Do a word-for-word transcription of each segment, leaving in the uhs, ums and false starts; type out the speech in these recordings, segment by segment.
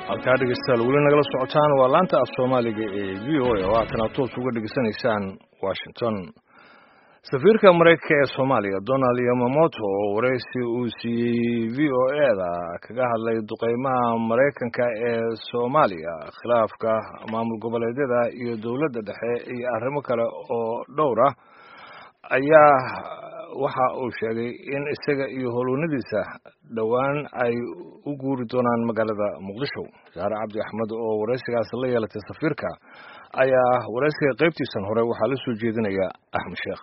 halkaa dhegeystayaal weli nagala socotaan waa laanta af soomaaliga ee v o a oo aad toos uga dhegeysanaysaan Washington. safiirka Mareykanka ee Soomaaliya Donald Yamamoto oo wareysi uu siiyey V O A-da kaga hadlay duqeymaha Mareykanka ee Soomaaliya, khilaafka maamul goboleedyada iyo dowladda dhexe iyo arrimo kale oo dhowr ah ayaa waxa uu sheegay in isaga iyo howlwanadiisa dhowaan ay u guuri doonaan magaalada Muqdisho. Saare Cabdi Axmed oo wareysigaas la yeelatay safiirka ayaa wareysiga qaybtiisan hore waxaa la soo jeedinaya Axmed Sheekh.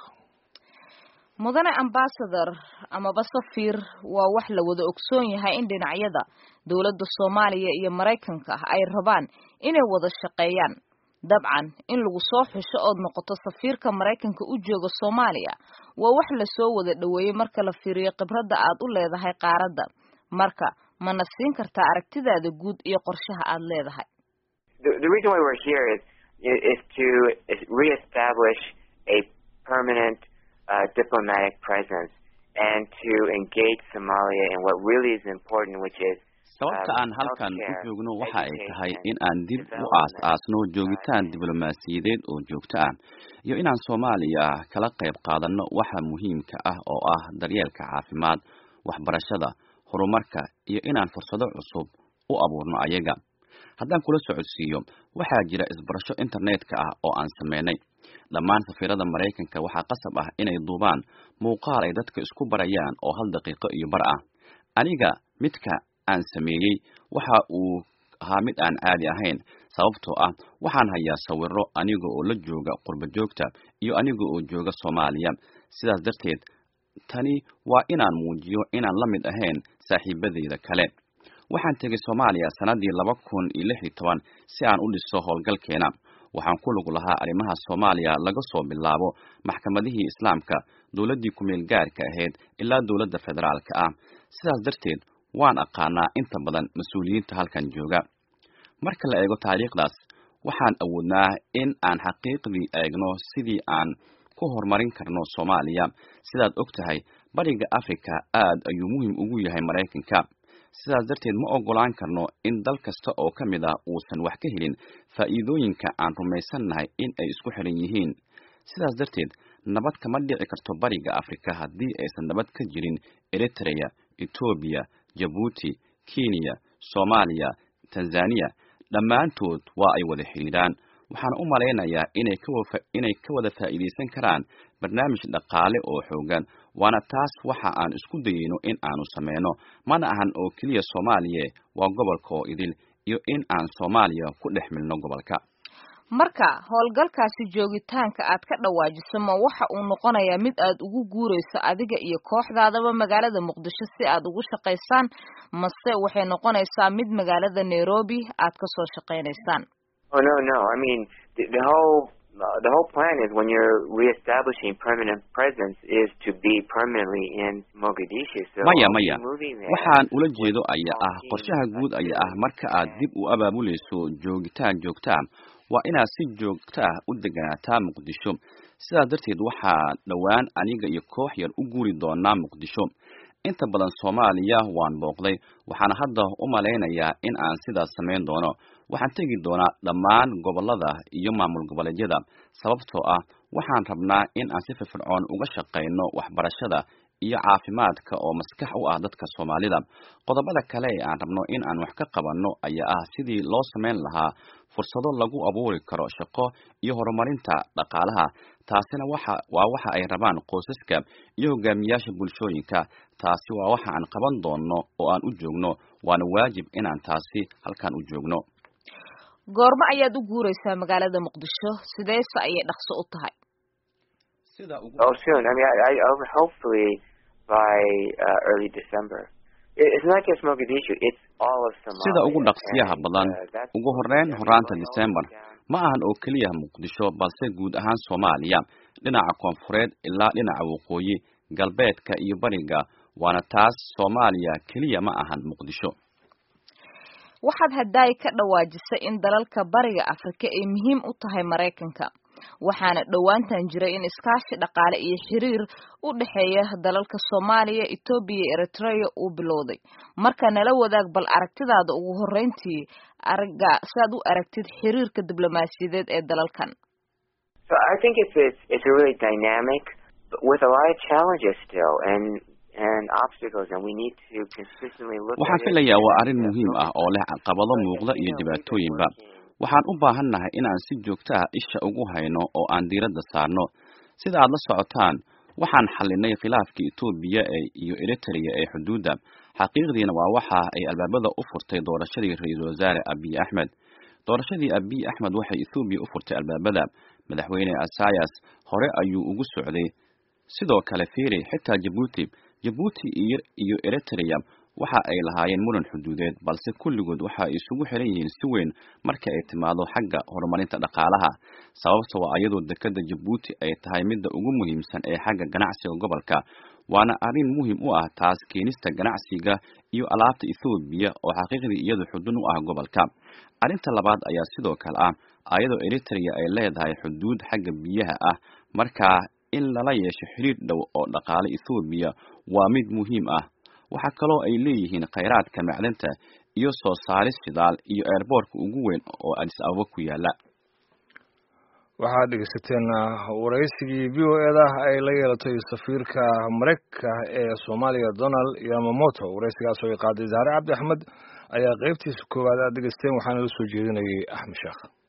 mudane ambassador ama basafir waa wax la wada ogsoon yahay in dhinacyada dawladda Soomaaliya iyo Mareykanka ay rabaan inay wada shaqeeyaan. dabcan in lagu soo xusho oo noqoto safiirka Mareykanka u jooga Soomaaliya waa wax la soo wada dhaweeyay marka la fiiriyo khibradda aad u leedahay qaaradda. marka ma nasiin kartaa aragtidaada guud iyo qorshaha aad leedahay? The, the reason why we're here is is to re-establish a permanent uh, diplomatic presence and to engage Somalia in what really is important, which is sababta aan halkan u joogno waxa ay tahay in aan dib u aas-aasno joogitaan diblomaasiyadeed oo joogto ah iyo inaan Soomaaliya kala qayb qaadano waxa muhiimka ah oo ah daryeelka caafimaad, waxbarashada, horumarka iyo inaan fursado cusub u abuurno ayaga. haddaan kula socodsiiyo waxaa jira isbarasho internetka ah oo aan sameynay. dhammaan safiirada Mareykanka waxaa qasab ah inay duubaan muuqaal ay dadka isku barayaan oo hal daqiiqo iyo bar ah. aniga midka aan sameeyay waxa uu ahaa mid aan caadi ahayn sababtoo ah waxaan hayaa sawirro aniga oo la jooga qurba joogta iyo aniga oo jooga Soomaaliya. sidaas darteed tani waa inaan muujiyo inaan la mid ahayn saaxiibadeyda kale. waxaan tegay Soomaaliya sanadii laba kun iyo lix iyo toban si aan u dhiso howlgalkeena. waxaan ku lug lahaa arrimaha Soomaaliya laga soo bilaabo maxkamadihii Islaamka, dawladdii ku meel gaarka ahayd ilaa dawladda federaalka ah. sidaas darteed waan aqaanaa inta badan mas'uuliyiinta halkan jooga. marka la eego taariikhdaas waxaan awoodnaa in aan xaqiiqdii eegno sidii aan ku horumarin karno Soomaaliya. sidaad ogtahay bariga Afrika aad ayuu muhiim ugu yahay Mareykanka. sidaas darteed ma ogolaan karno in dal kasta oo ka mid ah uusan wax ka helin faa'iidooyinka aan rumaysannahay in ay isku xiran yihiin. sidaas darteed nabad kama dhici karto bariga Afrika haddii aysan nabad ka jirin Eritrea, Ethiopia, Djibouti, Kenya, Soomaaliya, Tanzania. dhammaantood waa ay wada xiriiraan. waxaan u maleynayaa inay ka wada inay ka wada faa'iideysan karaan barnaamij dhaqaale oo xoogan. waana taas waxa aan isku dayayno in aanu sameeyno. mana ahan oo kaliya Soomaaliya, waa gobolka oo idil iyo in aan Soomaaliya ku dhex milno gobolka. marka howlgalkaasi joogitaanka aad ka dhawaajiso ma waxa uu noqonayaa mid aad ugu guureyso adiga iyo kooxdaadaba magaalada Muqdisho si aad ugu shaqeysaan, mase waxay noqonaysaa mid magaalada Nairobi aad ka soo shaqeynaysaan? Oh no no I mean the, the whole uh, the whole plan is when you're re-establishing permanent presence is to be permanently in Mogadishu. So maya maya waxaan ula jeedo ayaa ah qorshaha guud ayaa ah marka aad dib u abaabuleyso joogitaan joogtaan waa inaad si joogto ah u deganaataa Muqdisho. sidaas darteed waxaa dhowaan aniga iyo koox yar u guuri doonaa Muqdisho. inta badan Soomaaliya waan booqday, waxaana hadda u maleynayaa in aan sidaas sameyn doono. waxaan tegi doonaa dhammaan gobolada iyo maamul goboleedyada sababtoo ah waxaan rabnaa in aan si firfircoon uga shaqeyno waxbarashada iyo caafimaadka oo maskax u ah dadka Soomaalida. qodobada kale ee aan rabno in aan wax ka qabanno ayaa ah sidii loo sameyn lahaa fursado lagu abuuri karo shaqo iyo horumarinta dhaqaalaha. taasina waxa waa waxa ay rabaan qoysaska iyo hogaamiyaasha bulshooyinka. taasi waa waxa aan qaban doono oo aan u joogno, waana waajib inaan taasi halkan u joogno. goorma ayaad u guureysaa magaalada Muqdisho? sideese ayay dhaqso u tahay? sida ugu Oh soon. I mean I, I hopefully by uh, early December. It's not just Mogadishu, it's all of Somalia. sida ugu dhaqsiyaha badan ugu horeyn horaanta December. ma ahan oo kaliya Muqdisho balse guud ahaan Soomaaliya, dhinaca koonfureed ilaa dhinaca waqooyi, galbeedka iyo bariga. waana taas Soomaaliya kaliya ma ahan Muqdisho. waxaad hadday ka dhawaajisay in dalalka bariga Afrika ay muhiim u tahay Mareykanka. waxaana dhowaantan jiray in iskaashi dhaqaale iyo xiriir u dhexeeya dalalka Soomaaliya, Itoobiya iyo Eritrea uu bilowday. Marka nala wadaag bal aragtidaada ugu horeyntii aragga saad u aragtid xiriirka diblomaasiyadeed ee dalalkan. So I think it's it's, it's a really dynamic with a lot of challenges still and and obstacles, and we need to consistently look at it. Waxaan filayaa waa arrin muhiim ah oo leh caqabado muuqda iyo dhibaatooyinba. Waxaan u baahannahay in aan si joogto ah isha ugu hayno oo aan diiradda saarno. Sida aad la socotaan, waxaan xallinay khilaafkii Itoobiya iyo Eritrea ee xuduudda. Xaqiiqdiina waa waxa ay albaabada u furtay doorashadii Ra'iisul Wasaare Abiy Ahmed. Doorashadii Abiy Ahmed waxay Itoobiya u furtay albaabada. Madaxweyne Isaias hore ayuu ugu socday. Sidoo kale fiiri xitaa Djibouti, Djibouti iyo Eritrea waxa ay lahaayeen muran xuduudeed, balse kulligood waxa ay isugu xiran yihiin si weyn marka ay timaado xagga horumarinta dhaqaalaha. Sababtoo ah iyadoo dekedda Djibouti ay tahay midda ugu muhiimsan ee xagga ganacsiga gobolka, waana arrin muhiim u ah taas keenista ganacsiga iyo alaabta Itoobiya oo xaqiiqdii iyadu xudun u ah gobolka. Arrinta labaad ayaa sidoo kale ah ayadoo Eritrea ay leedahay xuduud xagga biyaha ah, marka in lala yeesho xiriir dhow oo dhaqaale Itoobiya waa mid muhiim ah. waxa kaloo ay leeyihiin kheyraadka macdanta iyo soo saaris shidaal iyo airportka ugu weyn oo Addis Ababa ku yaala. waxaad dhegeysateen waraysigii V O A da ay la yeelatay safiirka Mareykanka ee Soomaaliya Donald Yamamoto. waraysigaas oo qaaday Zahra Cabdi Axmed ayaa qaybtiisa koowaad aad dhegeysteen, waxaana la soo jeedinayay Axmed Sheekh.